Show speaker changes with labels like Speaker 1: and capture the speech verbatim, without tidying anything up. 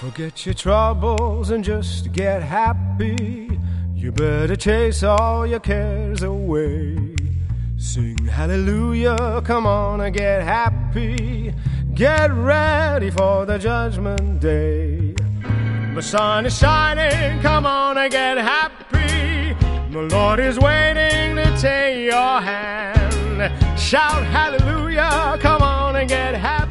Speaker 1: Forget your troubles and just get happy. You better chase all your cares away. Sing hallelujah, come on and get happy. Get ready for the judgment day. The sun is shining, come on and get happy. The Lord is waiting to take your hand. Shout hallelujah, come on and get happy.